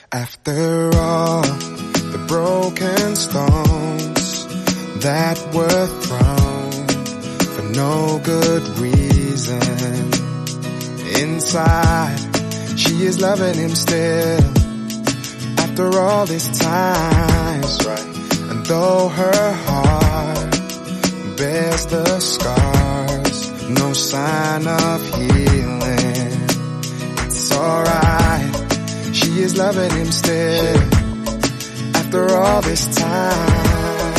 After all the broken stones that were thrown for no good reason, inside she is loving him still. After all this time, and though her heart bears the scars, no sign of healing, it's alright. She is loving him still. After all this time.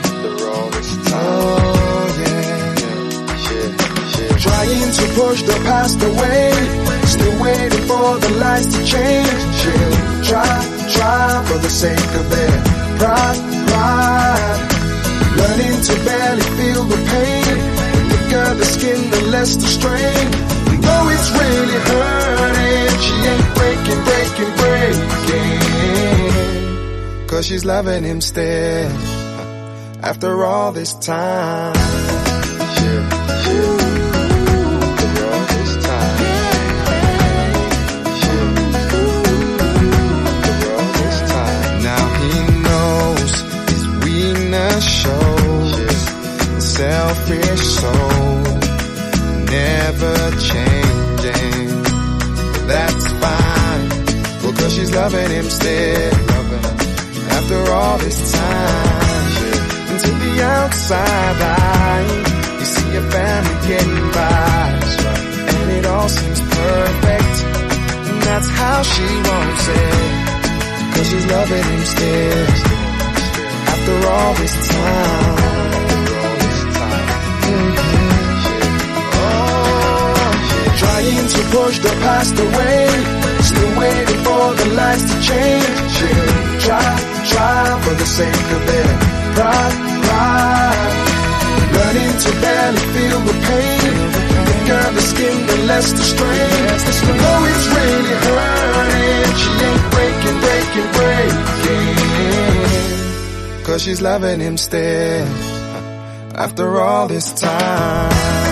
Oh yeah. Trying to push the past away, still waiting for the lights to change. She'll try for the sake of their pride. Learning to barely feel the pain. The thicker the skin, the less the strain. Though it's really hurting, she ain't breaking. 'Cause she's loving him still. After all this time. Now he knows his weakness shows. Selfish soul, never changing. That's fine, because she's loving him still. After all this time, and to the outside eye, you see a family getting by, and it all seems perfect, and that's how she wants it, 'cause she's loving him still. After all this time. Trying to push the past away, still waiting for the lights to change. She'll try for the sake of their pride. Learning to barely feel the pain. The thicker the skin, the less the strain. Though it's really hurting, she ain't breaking. 'Cause she's loving him still. After all this time.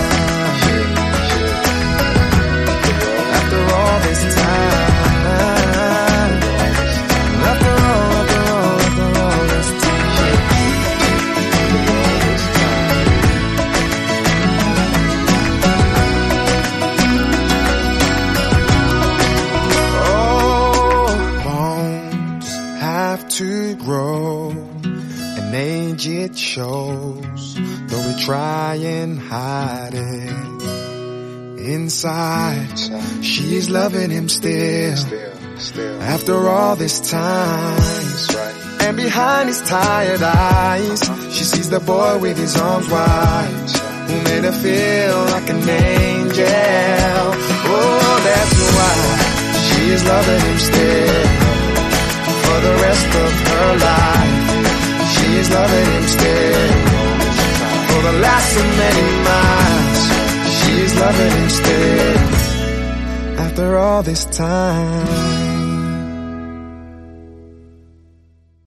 To grow, and age it shows, though we try and hide it. Inside, she's loving him still. After all this time, and behind his tired eyes, she sees the boy with his arms wide, who made her feel like an angel. Oh, that's why she is loving him still. For the rest of her life, she is loving him still. For the last of many miles, she is loving him still. After all this time.